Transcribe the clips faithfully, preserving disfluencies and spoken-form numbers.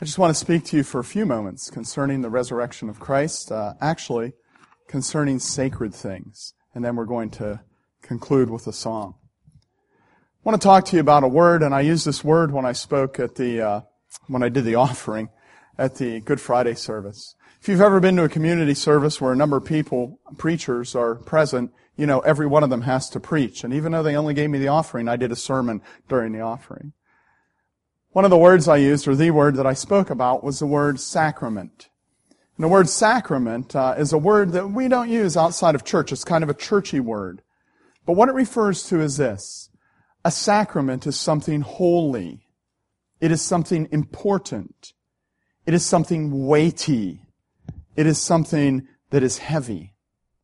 I just want to speak to you for a few moments concerning the resurrection of Christ, uh, actually concerning sacred things, and then we're going to conclude with a song. I want to talk to you about a word, and I used this word when I spoke at the, uh, when I did the offering at the Good Friday service. If you've ever been to a community service where a number of people, preachers, are present, you know every one of them has to preach. And even though they only gave me the offering, I did a sermon during the offering. One of the words I used, or the word that I spoke about, was the word sacrament. And the word sacrament uh, is a word that we don't use outside of church. It's kind of a churchy word. But what it refers to is this. A sacrament is something holy. It is something important. It is something weighty. It is something that is heavy.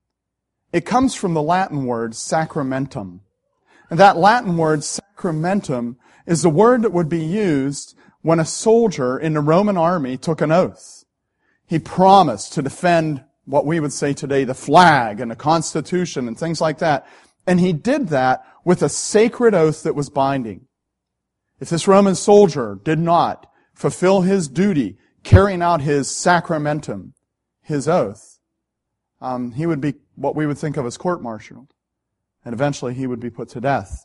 It comes from the Latin word sacramentum. And that Latin word sacramentum is the word that would be used when a soldier in the Roman army took an oath. He promised to defend what we would say today the flag and the Constitution and things like that. And he did that with a sacred oath that was binding. If this Roman soldier did not fulfill his duty, carrying out his sacramentum, his oath, um, he would be what we would think of as court-martialed. And eventually he would be put to death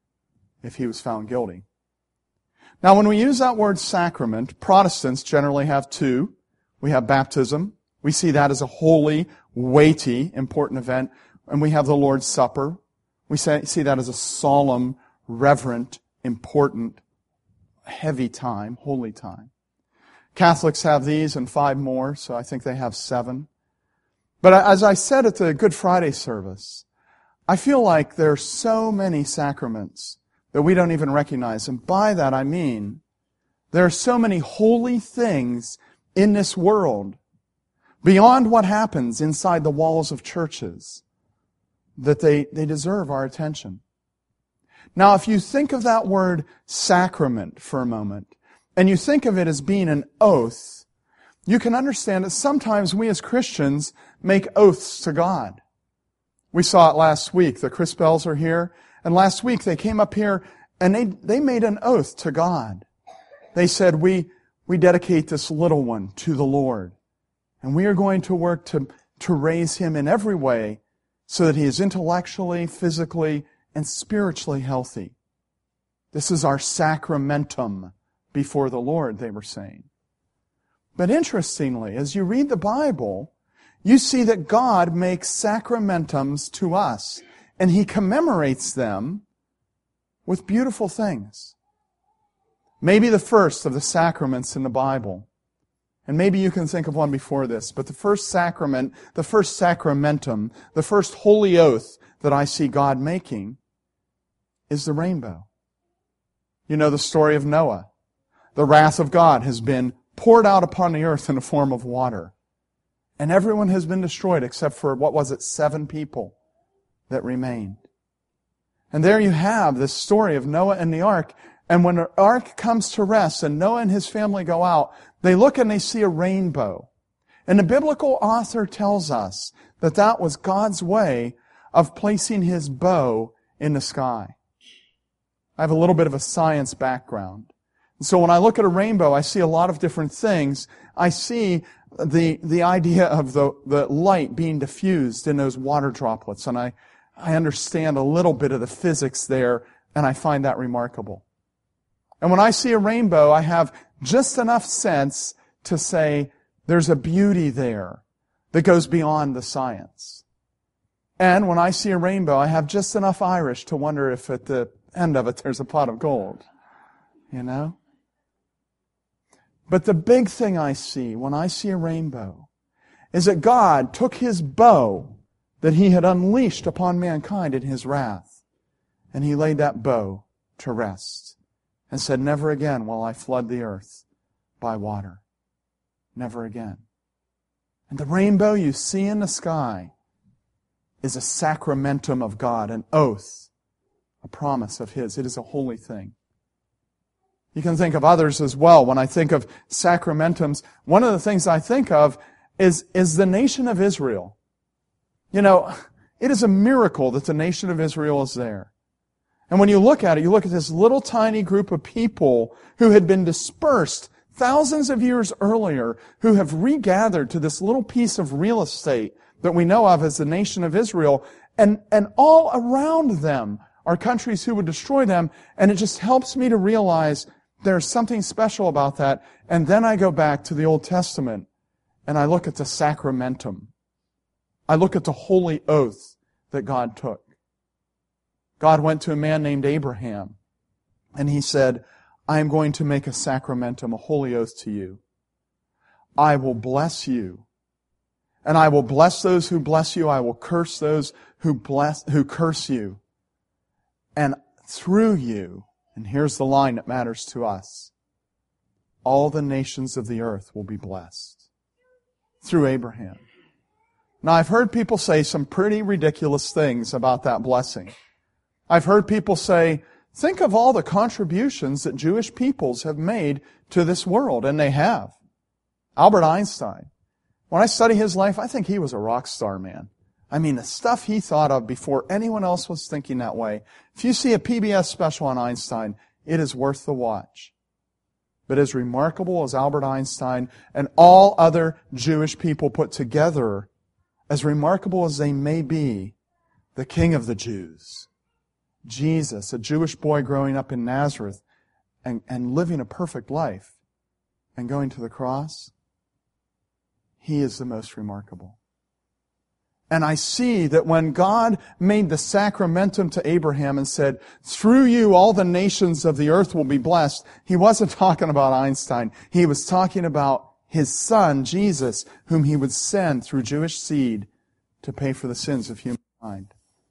if he was found guilty. Now, when we use that word sacrament, Protestants generally have two. We have baptism. We see that as a holy, weighty, important event. And we have the Lord's Supper. We see that as a solemn, reverent, important, heavy time, holy time. Catholics have these and five more, so I think they have seven. But as I said at the Good Friday service, I feel like there are so many sacraments that we don't even recognize. And by that I mean, there are so many holy things in this world, beyond what happens inside the walls of churches, that they, they deserve our attention. Now, if you think of that word sacrament for a moment, and you think of it as being an oath, you can understand that sometimes we as Christians make oaths to God. We saw it last week. The Crispells are here. And last week they came up here and they, they made an oath to God. They said, we, we dedicate this little one to the Lord. And we are going to work to, to raise him in every way so that he is intellectually, physically, and spiritually healthy. This is our sacramentum before the Lord, they were saying. But interestingly, as you read the Bible, you see that God makes sacramentums to us, and He commemorates them with beautiful things. Maybe the first of the sacraments in the Bible, and maybe you can think of one before this, but the first sacrament, the first sacramentum, the first holy oath that I see God making is the rainbow. You know the story of Noah. The wrath of God has been poured out upon the earth in the form of water. And everyone has been destroyed except for, what was it, seven people that remained. And there you have this story of Noah and the ark. And when the ark comes to rest and Noah and his family go out, they look and they see a rainbow. And the biblical author tells us that that was God's way of placing His bow in the sky. I have a little bit of a science background. And so when I look at a rainbow, I see a lot of different things. I see the the idea of the, the light being diffused in those water droplets. And I, I understand a little bit of the physics there, and I find that remarkable. And when I see a rainbow, I have just enough sense to say there's a beauty there that goes beyond the science. And when I see a rainbow, I have just enough Irish to wonder if at the end of it there's a pot of gold. You know? But the big thing I see when I see a rainbow is that God took His bow that He had unleashed upon mankind in His wrath, and He laid that bow to rest and said, never again will I flood the earth by water. Never again. And the rainbow you see in the sky is a sacramentum of God, an oath, a promise of His. It is a holy thing. You can think of others as well. When I think of sacramentums, one of the things I think of is, is the nation of Israel. You know, it is a miracle that the nation of Israel is there. And when you look at it, you look at this little tiny group of people who had been dispersed thousands of years earlier, who have regathered to this little piece of real estate that we know of as the nation of Israel, and, and all around them are countries who would destroy them, and it just helps me to realize there's something special about that. And then I go back to the Old Testament, and I look at the sacramentum. I look at the holy oath that God took. God went to a man named Abraham, and he said, I am going to make a sacramentum, a holy oath to you. I will bless you, and I will bless those who bless you. I will curse those who bless, who curse you. And through you, and here's the line that matters to us, all the nations of the earth will be blessed. Through Abraham. Now, I've heard people say some pretty ridiculous things about that blessing. I've heard people say, think of all the contributions that Jewish peoples have made to this world, and they have. Albert Einstein. When I study his life, I think he was a rock star, man. I mean, the stuff he thought of before anyone else was thinking that way. If you see a P B S special on Einstein, it is worth the watch. But as remarkable as Albert Einstein and all other Jewish people put together, as remarkable as they may be, the King of the Jews, Jesus, a Jewish boy growing up in Nazareth and, and living a perfect life and going to the cross, He is the most remarkable. And I see that when God made the sacramentum to Abraham and said, through you all the nations of the earth will be blessed, He wasn't talking about Einstein. He was talking about His Son, Jesus, whom He would send through Jewish seed to pay for the sins of humankind.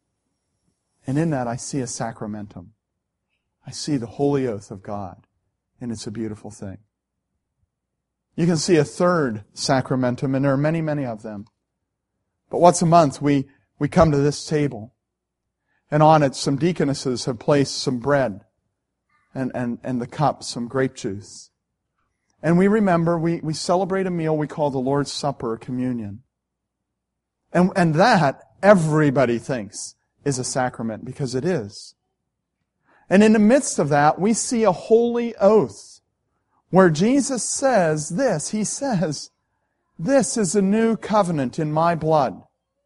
And in that I see a sacramentum. I see the holy oath of God, and it's a beautiful thing. You can see a third sacramentum, and there are many, many of them. But once a month we, we come to this table, and on it some deaconesses have placed some bread and, and, and the cup, some grape juice. And we remember, we, we celebrate a meal we call the Lord's Supper or communion. And, and that, everybody thinks, is a sacrament, because it is. And in the midst of that, we see a holy oath, where Jesus says this, He says, this is a new covenant in my blood.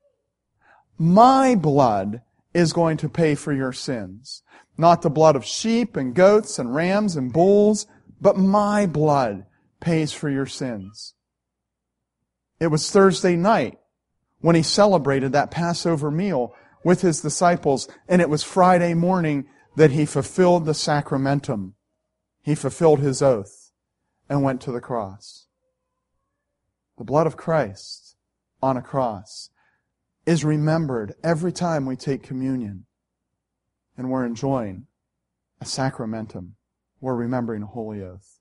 My blood is going to pay for your sins. Not the blood of sheep and goats and rams and bulls, but my blood pays for your sins. It was Thursday night when He celebrated that Passover meal with His disciples, and it was Friday morning that He fulfilled the sacramentum. He fulfilled His oath and went to the cross. The blood of Christ on a cross is remembered every time we take communion, and we're enjoying a sacramentum. We're remembering a holy oath.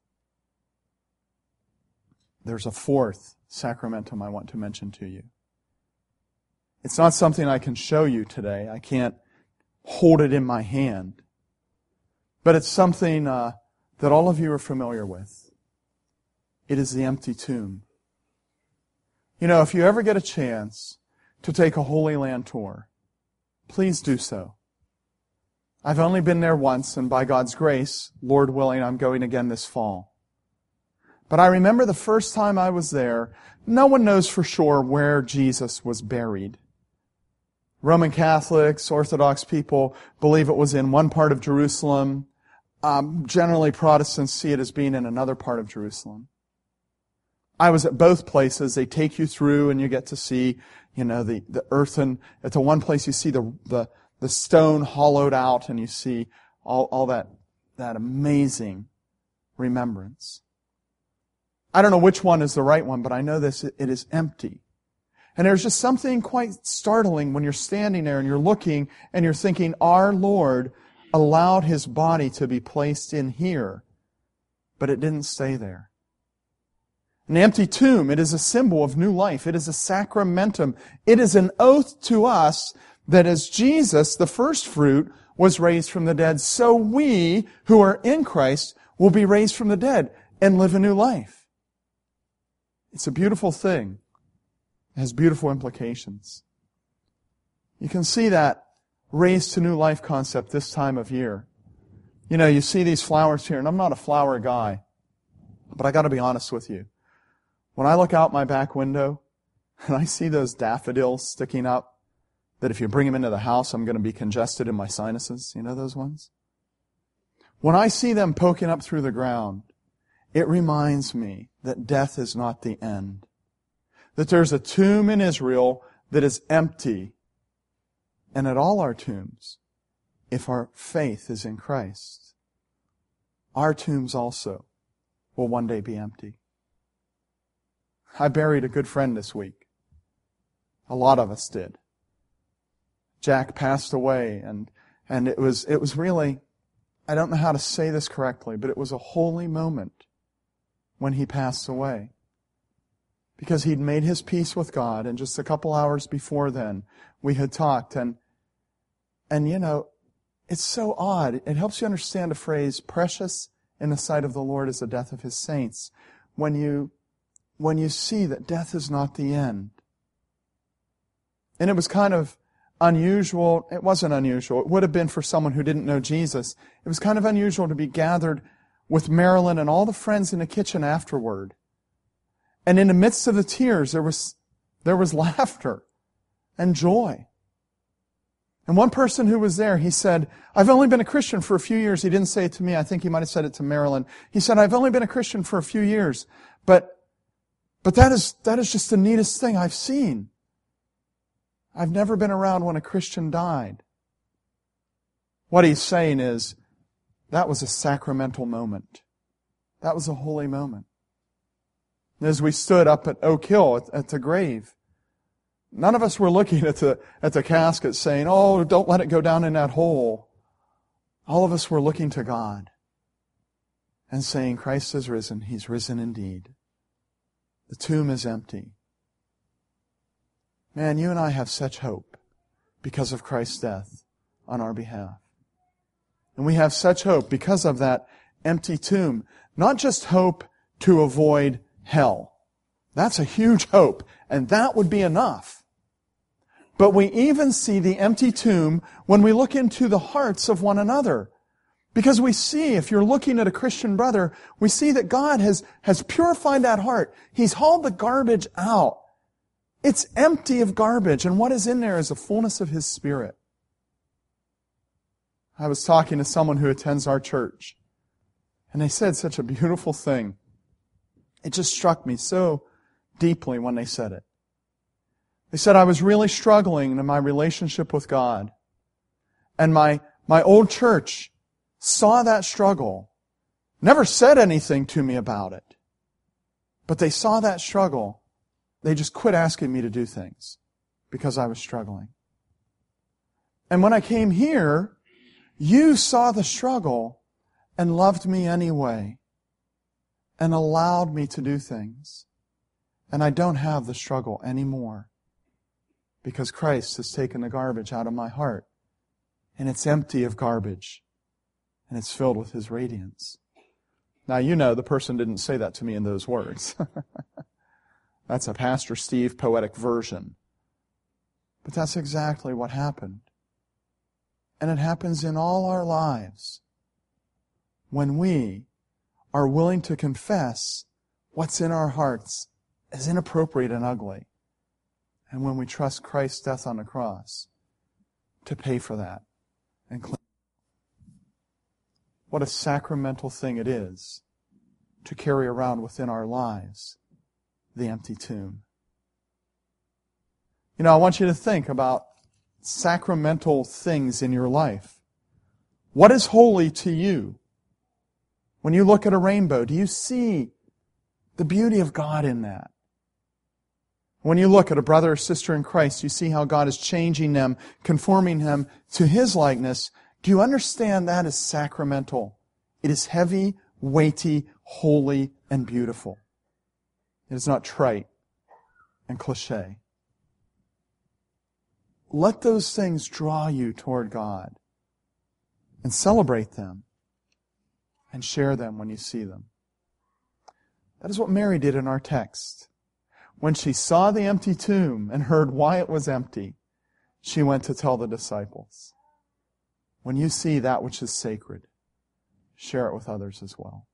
There's a fourth sacramentum I want to mention to you. It's not something I can show you today. I can't hold it in my hand. But it's something uh, that all of you are familiar with. It is the empty tomb. You know, if you ever get a chance to take a Holy Land tour, please do so. I've only been there once, and by God's grace, Lord willing, I'm going again this fall. But I remember the first time I was there, no one knows for sure where Jesus was buried. Roman Catholics, Orthodox people believe it was in one part of Jerusalem. Um, generally, Protestants see it as being in another part of Jerusalem. I was at both places. They take you through and you get to see, you know, the, the earthen. At the one place you see the, the, the stone hollowed out, and you see all, all that, that amazing remembrance. I don't know which one is the right one, but I know this, it, it is empty. And there's just something quite startling when you're standing there and you're looking and you're thinking, our Lord allowed His body to be placed in here, but it didn't stay there. An empty tomb, it is a symbol of new life. It is a sacramentum. It is an oath to us that as Jesus, the first fruit, was raised from the dead, so we, who are in Christ, will be raised from the dead and live a new life. It's a beautiful thing. It has beautiful implications. You can see that raised to new life concept this time of year. You know, you see these flowers here, and I'm not a flower guy. But I got to be honest with you. When I look out my back window and I see those daffodils sticking up, that if you bring them into the house, I'm going to be congested in my sinuses. You know those ones? When I see them poking up through the ground, it reminds me that death is not the end. That there's a tomb in Israel that is empty. And at all our tombs, if our faith is in Christ, our tombs also will one day be empty. I buried a good friend this week. A lot of us did. Jack passed away, and and it was it was really, I don't know how to say this correctly, but it was a holy moment when he passed away. Because he'd made his peace with God, and just a couple hours before then, we had talked, and and you know, it's so odd. It helps you understand a phrase, precious in the sight of the Lord is the death of His saints. When you when you see that death is not the end. And it was kind of unusual. It wasn't unusual. It would have been for someone who didn't know Jesus. It was kind of unusual to be gathered with Marilyn and all the friends in the kitchen afterward. And in the midst of the tears, there was, there was laughter and joy. And one person who was there, he said, I've only been a Christian for a few years. He didn't say it to me. I think he might have said it to Marilyn. He said, I've only been a Christian for a few years, but, but that is, that is just the neatest thing I've seen. I've never been around when a Christian died. What he's saying is, that was a sacramental moment. That was a holy moment. As we stood up at Oak Hill at, at the grave, none of us were looking at the, at the casket saying, oh, don't let it go down in that hole. All of us were looking to God and saying, Christ has risen. He's risen indeed. The tomb is empty. Man, you and I have such hope because of Christ's death on our behalf. And we have such hope because of that empty tomb. Not just hope to avoid hell. That's a huge hope, and that would be enough. But we even see the empty tomb when we look into the hearts of one another. Because we see, if you're looking at a Christian brother, we see that God has, has purified that heart. He's hauled the garbage out. It's empty of garbage, and what is in there is the fullness of His Spirit. I was talking to someone who attends our church, and they said such a beautiful thing. It just struck me so deeply when they said it. They said, I was really struggling in my relationship with God, and my, my old church saw that struggle, never said anything to me about it, but they saw that struggle. They just quit asking me to do things because I was struggling. And when I came here, you saw the struggle and loved me anyway and allowed me to do things. And I don't have the struggle anymore because Christ has taken the garbage out of my heart, and it's empty of garbage and it's filled with His radiance. Now, you know the person didn't say that to me in those words. That's a Pastor Steve poetic version. But that's exactly what happened. And it happens in all our lives when we are willing to confess what's in our hearts as inappropriate and ugly. And when we trust Christ's death on the cross to pay for that and clean. What a sacramental thing it is to carry around within our lives the empty tomb. You know, I want you to think about sacramental things in your life. What is holy to you? When you look at a rainbow, do you see the beauty of God in that? When you look at a brother or sister in Christ, you see how God is changing them, conforming them to His likeness. Do you understand that is sacramental? It is heavy, weighty, holy, and beautiful. It is not trite and cliche. Let those things draw you toward God and celebrate them and share them when you see them. That is what Mary did in our text. When she saw the empty tomb and heard why it was empty, she went to tell the disciples. When you see that which is sacred, share it with others as well.